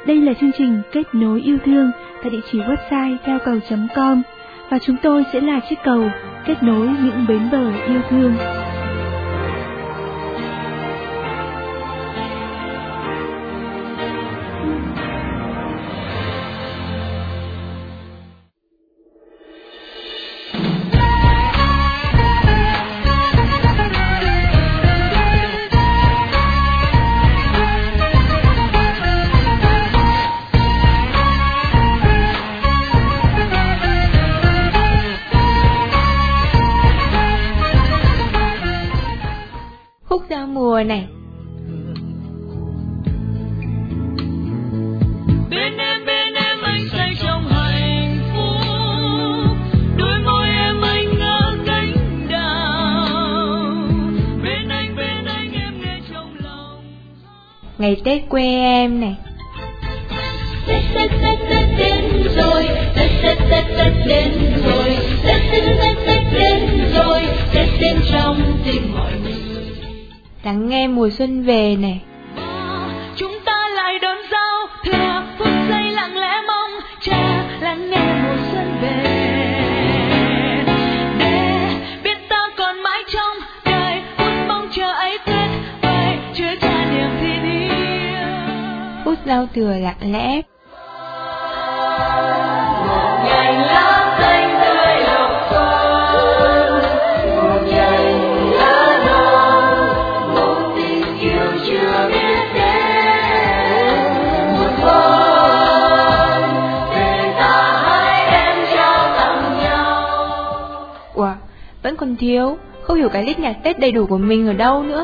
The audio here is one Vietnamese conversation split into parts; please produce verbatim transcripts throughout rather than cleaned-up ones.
Đây là chương trình Kết nối yêu thương tại địa chỉ website theo cầu chấm com và chúng tôi sẽ là chiếc cầu kết nối những bến bờ yêu thương. Khúc giao mùa này. Bên em bên em anh say trong hạnh phúc, đôi môi em anh ngỡ cánh đào. Bên anh bên anh em nghe trong lòng. Ngày Tết quê em này. Tết Tết Tết Tết đến rồi, Tết Tết Tết Tết đến rồi, Tết Tết Tết Tết đến rồi, Tết đến trong tim mọi người. Lắng nghe mùa xuân về này. Chúng ta lại đón giao thừa, phút giây lặng lẽ mong chờ lắng nghe mùa xuân về, để biết ta còn mãi trong đời phút mong chờ ấy tuyệt vời chứa tràn niềm tin yêu. Phút giao thừa lặng lẽ. Nhành lá xanh tươi lộc xuân, một nhành lá non, một tình yêu chưa biết đến, một hôn để ta hai em trao tặng nhau. Ủa, vẫn còn thiếu. Không hiểu cái list nhạc Tết đầy đủ của mình ở đâu nữa.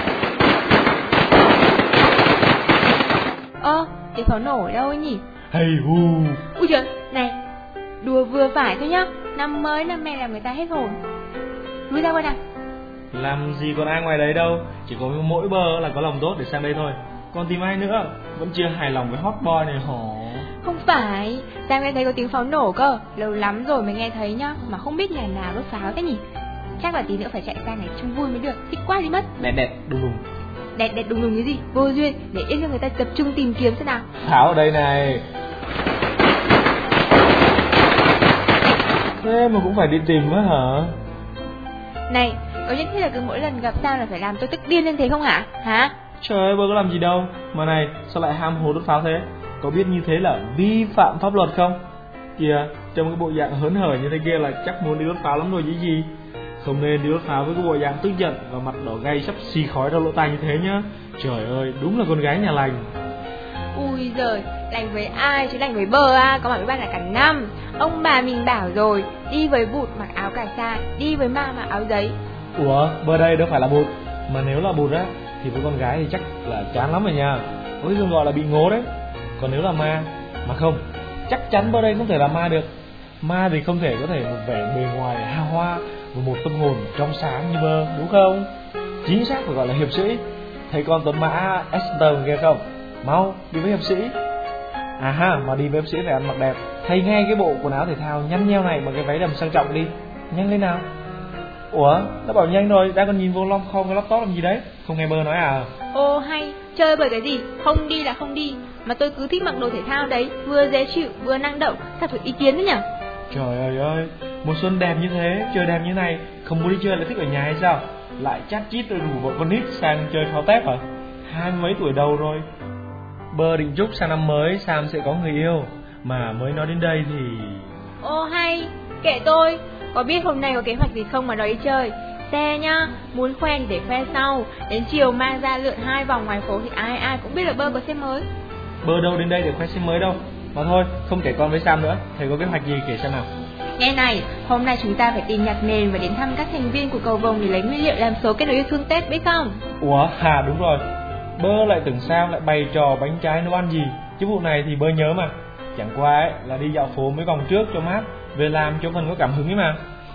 Ơ, tiếng pháo nổ ở đâu ấy nhỉ? Hey hu. Ui trời, này, đùa vừa phải thôi nhá. Năm mới năm nay làm người ta hết hồn. Lui ra coi nào. Làm gì còn ai ngoài đấy đâu, chỉ có mỗi bơ là có lòng tốt để sang đây thôi. Còn tìm ai nữa, vẫn chưa hài lòng với hot boy này hả? Không phải, sang đây thấy có tiếng pháo nổ cơ. Lâu lắm rồi mới nghe thấy nhá. Mà không biết nhà nào đốt pháo thế nhỉ. Chắc là tí nữa phải chạy sang này trông vui mới được. Thích quá đi mất. Đẹp đẹp, đùng đùng. Đẹp đẹp đùng đùng cái gì, vô duyên. Để yên cho người ta tập trung tìm kiếm xem nào. Pháo ở đây này. Thế mà cũng phải đi tìm á hả? Này, có nhất thiết là cứ mỗi lần gặp sao là phải làm tôi tức điên lên thế không hả? Hả? Trời ơi, bơ có làm gì đâu. Mà này, sao lại ham hố đốt pháo thế? Có biết như thế là vi phạm pháp luật không? Kìa, trong cái bộ dạng hớn hở như thế kia là chắc muốn đi đốt pháo lắm rồi chứ gì. Không nên đi đốt pháo với cái bộ dạng tức giận và mặt đỏ gay sắp xì khói ra lỗ tai như thế nhá. Trời ơi, đúng là con gái nhà lành. Ui giời, lành với ai chứ lành với bơ à, có mà với bạn là cả năm. Ông bà mình bảo rồi, đi với bụt mặc áo cà sa, đi với ma mặc áo giấy. Ủa, bơ đây đâu phải là bụt. Mà nếu là bụt á, thì với con gái thì chắc là chán lắm rồi nha. Có cái gọi là bị ngố đấy. Còn nếu là ma, mà không, chắc chắn bơ đây không thể là ma được. Ma thì không thể có thể một vẻ bề ngoài hào hoa và một tâm hồn trong sáng như bơ, đúng không? Chính xác phải gọi là hiệp sĩ. Thấy con tuấn mã Esther kia không? Mau đi với hiệp sĩ. À ha, mà đi với hiệp sĩ phải ăn mặc đẹp. Thay ngay cái bộ quần áo thể thao nhăn nheo này bằng cái váy đầm sang trọng đi. Nhanh lên nào. Ủa, đã bảo nhanh rồi, đang còn nhìn vô long không cái laptop làm gì đấy? Không nghe bơ nói à? Ô hay, chơi bởi cái gì? Không đi là không đi. Mà tôi cứ thích mặc đồ thể thao đấy, vừa dễ chịu, vừa năng động. Sao phải ý kiến đấy nhỉ? Trời ơi ơi, mùa xuân đẹp như thế, trời đẹp như này, không muốn đi chơi lại thích ở nhà hay sao? Lại chát chít rồi rủ bọn con nít sang chơi pháo tép hả? Hai mấy tuổi đầu rồi. Bơ định chúc sang năm mới Sam sẽ có người yêu. Mà mới nói đến đây thì... Ô hay, kệ tôi. Có biết hôm nay có kế hoạch gì không mà đòi đi chơi? Xe nhá, muốn khoe thì để khoe sau. Đến chiều mang ra lượn hai vòng ngoài phố thì ai ai cũng biết là bơ có xe mới. Bơ đâu đến đây để khoe xe mới đâu. Mà thôi, không kể con với Sam nữa. Thầy có kế hoạch gì kể xem nào. Nghe này, hôm nay chúng ta phải tìm nhạc nền và đến thăm các thành viên của cầu vồng để lấy nguyên liệu làm số kết nối yêu thương Tết biết không? Ủa, à đúng rồi. Bơ lại tưởng Sam lại bày trò bánh trái nấu ăn gì. Chứ vụ này thì bơ nhớ mà. Chẳng qua ấy là đi dạo phố mấy vòng trước cho mát, về làm cho phần có cảm hứng ấy mà.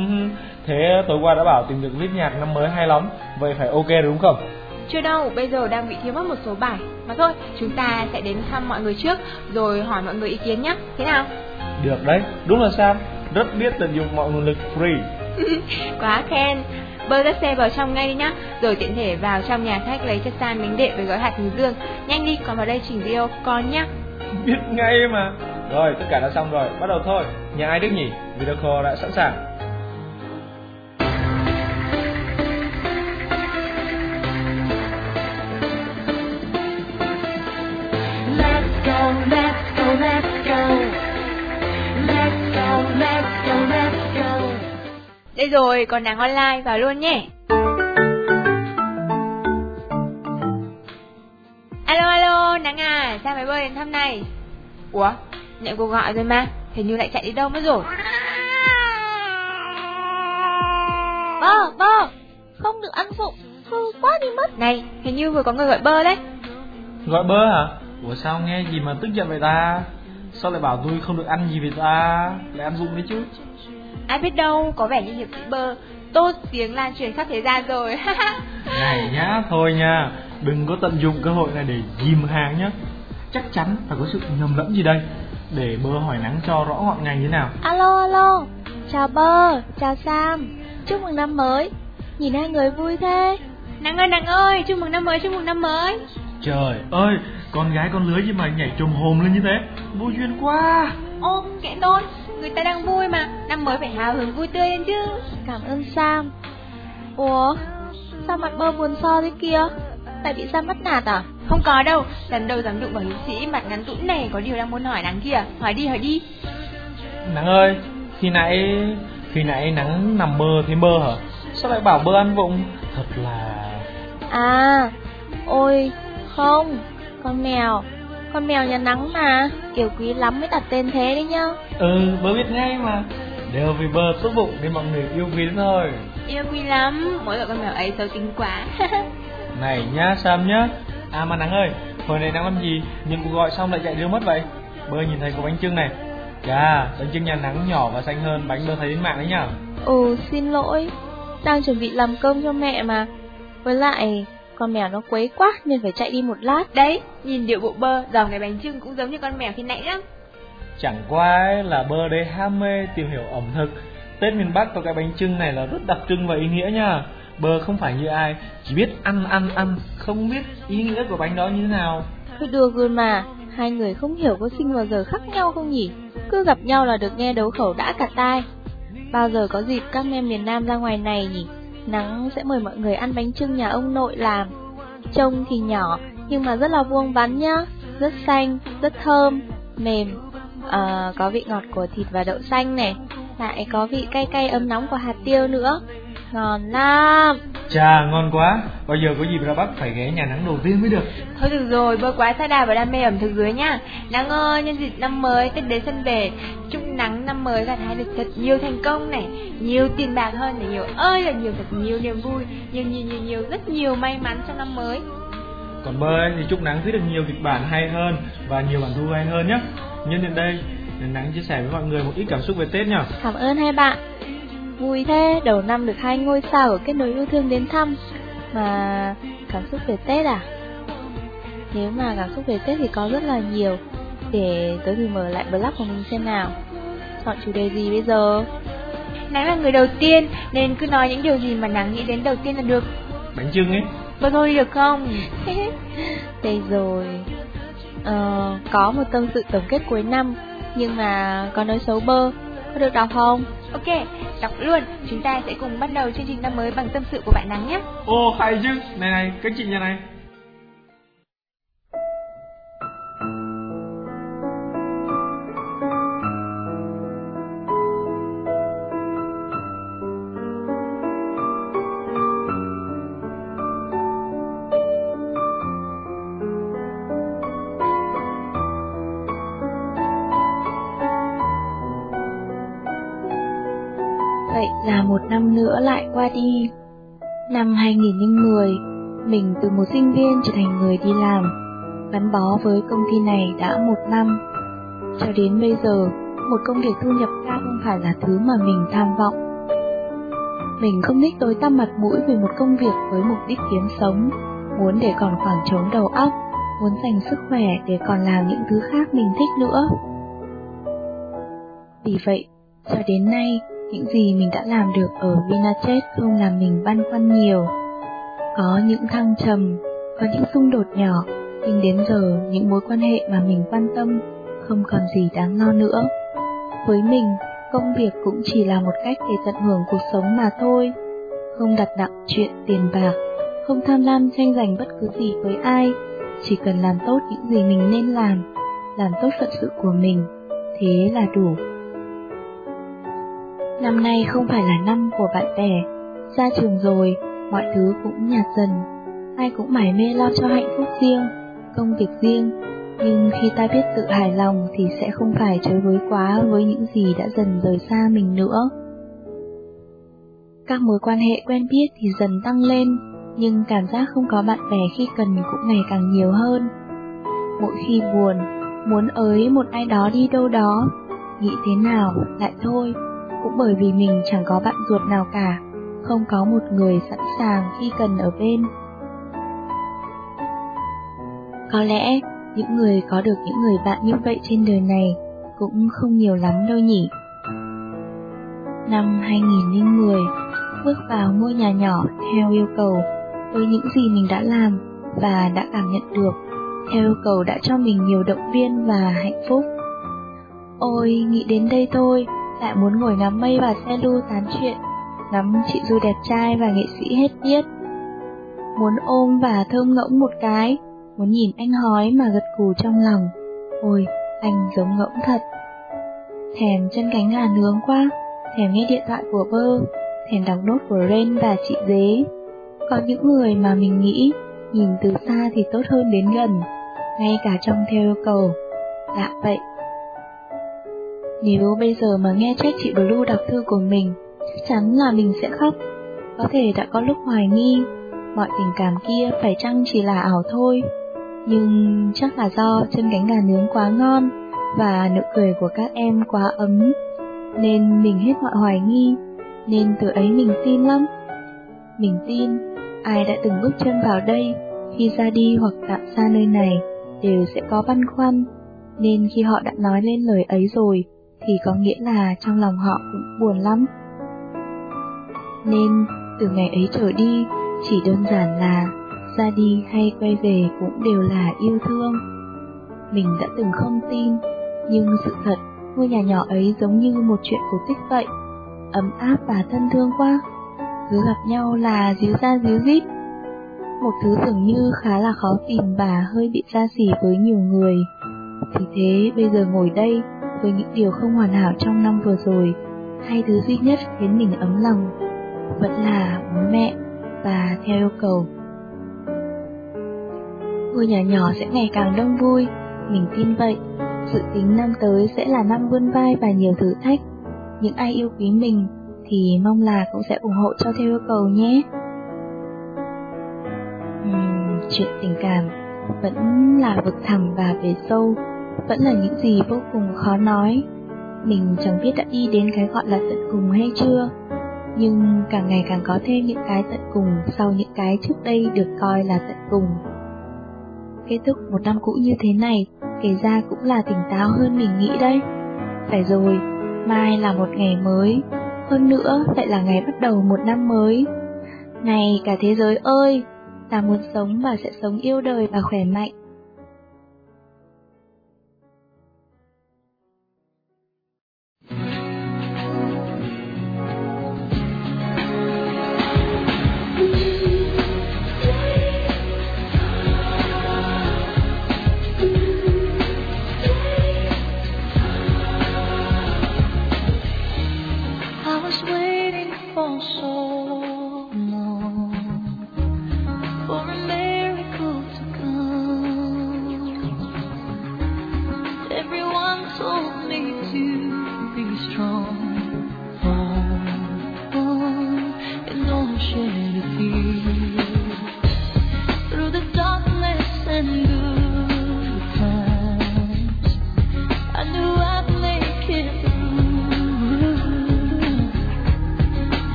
Thế tối qua đã bảo tìm được list nhạc năm mới hay lắm, vậy phải ok rồi đúng không? Chưa đâu, bây giờ đang bị thiếu mất một số bài. Mà thôi, chúng ta sẽ đến thăm mọi người trước, rồi hỏi mọi người ý kiến nhé. Thế nào? Được đấy, đúng là Sam rất biết tận dụng mọi nguồn lực free. Quá khen. Bơi các xe vào trong ngay đi nhá, rồi tiện thể vào trong nhà khách lấy cho San miếng đệm với gói hạt hướng dương. Nhanh đi, còn vào đây chỉnh video con nhá. Biết ngay mà. Rồi, tất cả đã xong rồi, bắt đầu thôi. Nhà ai đức nhỉ? Video call đã sẵn sàng. Let's go, let's go, let's go. Let's go, let's go, let's go. Đây rồi, còn Nắng online vào luôn nhé. Alo alo, Nắng à, sao mày bơi đến thăm này? Ủa, nhận cuộc gọi rồi mà, hình như lại chạy đi đâu mất rồi. Bơ, bơ, không được ăn vụng, hư quá đi mất. Này, hình như vừa có người gọi bơ đấy. Gọi bơ hả? Ủa sao nghe gì mà tức giận vậy ta? Sao lại bảo tôi không được ăn gì vậy ta? Lại ăn vụng đấy chứ. Ai biết đâu, có vẻ như hiệp sĩ bơ tốt tiếng lan truyền khắp thế gian rồi. Này nhá, thôi nha, đừng có tận dụng cơ hội này để dìm hàng nhá. Chắc chắn phải có sự nhầm lẫn gì đây. Để Bơ hỏi Nắng cho rõ ngọn ngành như nào. Alo alo, chào Bơ, chào Sam, chúc mừng năm mới. Nhìn hai người vui thế. Nắng ơi, Nắng ơi, chúc mừng năm mới, chúc mừng năm mới. Trời ơi, con gái con lứa chứ mà nhảy trồm hồm lên như thế, vô duyên quá. Ôm kệ tôi, người ta đang vui mà, năm mới phải hào hứng vui tươi lên chứ. Cảm ơn Sam. Ủa, sao mặt Bơ buồn so thế kia? Tại bị Sam bắt nạt à? Không có đâu, lần đầu dám đụng vào hiệp sĩ mặt ngắn tũn này, có điều đang muốn hỏi Nắng kìa. Hỏi đi, hỏi đi. Nắng ơi, khi nãy khi nãy Nắng nằm mơ thấy Bơ hả? Sao lại bảo Bơ ăn vụng? Thật là... À, ôi, không, con mèo, con mèo nhà Nắng mà, yêu quý lắm mới đặt tên thế đấy nhá. Ừ, Bơ biết ngay mà. Đều vì Bơ tốt bụng nên mọi người yêu quý thôi. Yêu quý lắm, mỗi loại con mèo ấy xấu tính quá. Này nhá, Sam nhá. À mà Nắng ơi, hồi này đang làm gì? Nhưng cuộc gọi xong lại chạy đi mất vậy? Bơ nhìn thấy có bánh chưng này. Chà, bánh chưng nhà Nắng nhỏ và xanh hơn bánh Bơ thấy trên mạng đấy nhá. Ừ, xin lỗi, đang chuẩn bị làm cơm cho mẹ mà. Với lại, con mèo nó quấy quá nên phải chạy đi một lát. Đấy, nhìn điệu bộ Bơ, dòng cái bánh chưng cũng giống như con mèo khi nãy lắm. Chẳng qua ấy là Bơ đây ham mê tìm hiểu ẩm thực. Tết miền Bắc có cái bánh chưng này là rất đặc trưng và ý nghĩa nha. Bơ không phải như ai, chỉ biết ăn ăn ăn, không biết ý nghĩa của bánh đó như thế nào. Thôi được rồi mà, hai người không hiểu có sinh vào giờ khác nhau không nhỉ? Cứ gặp nhau là được nghe đấu khẩu đã cả tai. Bao giờ có dịp các em miền Nam ra ngoài này nhỉ? Nắng sẽ mời mọi người ăn bánh chưng nhà ông nội làm. Trông thì nhỏ nhưng mà rất là vuông vắn nhá. Rất xanh, rất thơm, mềm, à, có vị ngọt của thịt và đậu xanh này. Lại có vị cay cay ấm nóng của hạt tiêu nữa. Ngon lắm. Chà, ngon quá. Bao giờ có dịp ra Bắc phải ghé nhà Nắng đầu tiên mới được. Thôi được rồi, Bơ quá sa đà và đam mê ẩm thực dưới nha. Nắng ơi, nhân dịp năm mới, Tết đến xuân về, chúc Nắng năm mới gặt hái được thật nhiều thành công này, nhiều tiền bạc hơn để nhiều ơi là nhiều, thật nhiều niềm vui, nhiều nhiều nhiều nhiều rất nhiều may mắn trong năm mới. Còn Bơ ấy, thì chúc Nắng viết được nhiều kịch bản hay hơn và nhiều bản thu hay hơn nhé. Nhân tiện đây, nên Nắng chia sẻ với mọi người một ít cảm xúc về Tết nhá. Cảm ơn hai bạn. Vui thế, đầu năm được hai ngôi sao ở Kết Nối Yêu Thương đến thăm. Mà cảm xúc về Tết à? Nếu mà cảm xúc về Tết thì có rất là nhiều. Để tớ thử mở lại blog của mình xem nào. Chọn chủ đề gì bây giờ? Nắng là người đầu tiên nên cứ nói những điều gì mà Nắng nghĩ đến đầu tiên là được. Bánh chưng ấy. Bơ thôi được không? Đây rồi. Ờ, có một tâm sự tổng kết cuối năm, nhưng mà có nói xấu Bơ, có được đọc không? Ok, đọc luôn. Chúng ta sẽ cùng bắt đầu chương trình năm mới bằng tâm sự của bạn Nắng nhé. Ồ, hay chứ. Này này, các chị nhà này. Vậy là một năm nữa lại qua đi. Năm hai nghìn không trăm mười, mình từ một sinh viên trở thành người đi làm, gắn bó với công ty này đã một năm. Cho đến bây giờ, một công việc thu nhập cao không phải là thứ mà mình tham vọng. Mình không thích tối tăm mặt mũi về một công việc với mục đích kiếm sống, muốn để còn khoảng trống đầu óc, muốn dành sức khỏe để còn làm những thứ khác mình thích nữa. Vì vậy, cho đến nay, những gì mình đã làm được ở Vinachet không làm mình băn khoăn nhiều. Có những thăng trầm, có những xung đột nhỏ, Nhưng đến giờ, những mối quan hệ mà mình quan tâm không còn gì đáng lo nữa. Với mình, công việc cũng chỉ là một cách để tận hưởng cuộc sống mà thôi. Không đặt nặng chuyện tiền bạc, không tham lam tranh giành bất cứ gì với ai, chỉ cần làm tốt những gì mình nên làm, làm tốt phận sự của mình, thế là đủ. Năm nay không phải là năm của bạn bè, ra trường rồi, mọi thứ cũng nhạt dần, ai cũng mải mê lo cho hạnh phúc riêng, công việc riêng, nhưng khi ta biết tự hài lòng thì sẽ không phải chơi với quá với những gì đã dần rời xa mình nữa. Các mối quan hệ quen biết thì dần tăng lên, nhưng cảm giác không có bạn bè khi cần cũng ngày càng nhiều hơn. Mỗi khi buồn, muốn ới một ai đó đi đâu đó, nghĩ thế nào lại thôi, cũng bởi vì mình chẳng có bạn ruột nào cả, không có một người sẵn sàng khi cần ở bên. Có lẽ những người có được những người bạn như vậy trên đời này cũng không nhiều lắm đâu nhỉ. Năm hai nghìn lẻ mười, bước vào ngôi nhà nhỏ theo yêu cầu, với những gì mình đã làm và đã cảm nhận được, theo yêu cầu đã cho mình nhiều động viên và hạnh phúc. Ôi, nghĩ đến đây thôi, lại muốn ngồi ngắm mây và xe lu tán chuyện, ngắm chị Du đẹp trai và nghệ sĩ hết biết. Muốn ôm và thơm ngỗng một cái, muốn nhìn anh hói mà gật gù trong lòng. Ôi, anh giống ngỗng thật. Thèm chân cánh gà nướng quá, thèm nghe điện thoại của Bơ, thèm đọc nốt của Ren và chị Dế. Có những người mà mình nghĩ, nhìn từ xa thì tốt hơn đến gần, ngay cả trong theo yêu cầu. Lạ vậy. Nếu bây giờ mà nghe trách chị Blue đọc thư của mình, chắc chắn là mình sẽ khóc. Có thể đã có lúc hoài nghi, mọi tình cảm kia phải chăng chỉ là ảo thôi. Nhưng chắc là do chân cánh gà nướng quá ngon và nụ cười của các em quá ấm, nên mình hết mọi hoài nghi, nên từ ấy mình tin lắm. Mình tin ai đã từng bước chân vào đây, khi ra đi hoặc tạm xa nơi này, đều sẽ có băn khoăn, nên khi họ đã nói lên lời ấy rồi, thì có nghĩa là trong lòng họ cũng buồn lắm. Nên từ ngày ấy trở đi, chỉ đơn giản là ra đi hay quay về cũng đều là yêu thương. Mình đã từng không tin, nhưng sự thật, ngôi nhà nhỏ ấy giống như một chuyện cổ tích vậy, ấm áp và thân thương quá. Cứ gặp nhau là díu ra díu dít, một thứ dường như khá là khó tìm và hơi bị xa xỉ với nhiều người. Vì thế bây giờ ngồi đây, với những điều không hoàn hảo trong năm vừa rồi, hai thứ duy nhất khiến mình ấm lòng vẫn là bố mẹ và theo yêu cầu. Ngôi nhà nhỏ sẽ ngày càng đông vui, mình tin vậy. Dự tính năm tới sẽ là năm vươn vai và nhiều thử thách. Những ai yêu quý mình thì mong là cũng sẽ ủng hộ cho theo yêu cầu nhé. Uhm, chuyện tình cảm vẫn là vực thẳm và bể sâu, vẫn là những gì vô cùng khó nói. Mình chẳng biết đã đi đến cái gọi là tận cùng hay chưa, nhưng càng ngày càng có thêm những cái tận cùng sau những cái trước đây được coi là tận cùng. Kết thúc một năm cũ như thế này, kể ra cũng là tỉnh táo hơn mình nghĩ đấy. Phải rồi, mai là một ngày mới, hơn nữa lại là ngày bắt đầu một năm mới. Này cả thế giới ơi, ta muốn sống và sẽ sống yêu đời và khỏe mạnh.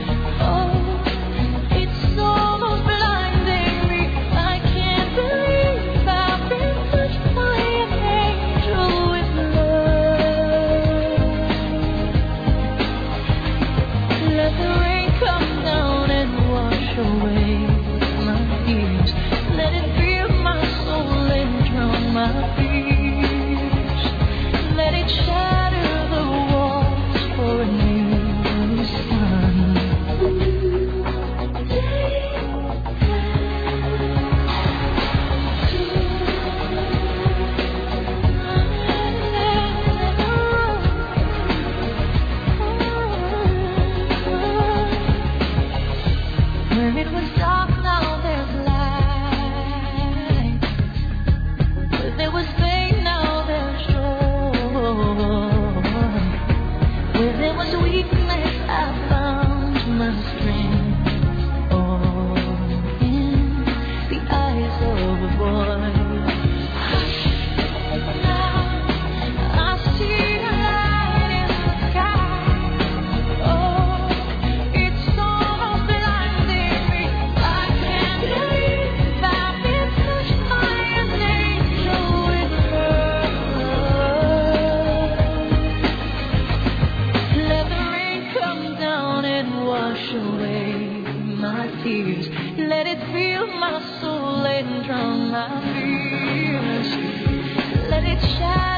Believe the boy. Now I see a light in the sky. Oh, it's almost blinding me. I can't believe I've been touched by an angel with love. Let the rain come down and wash away my tears. Let it fill my soul and drown my fears. Let it shine.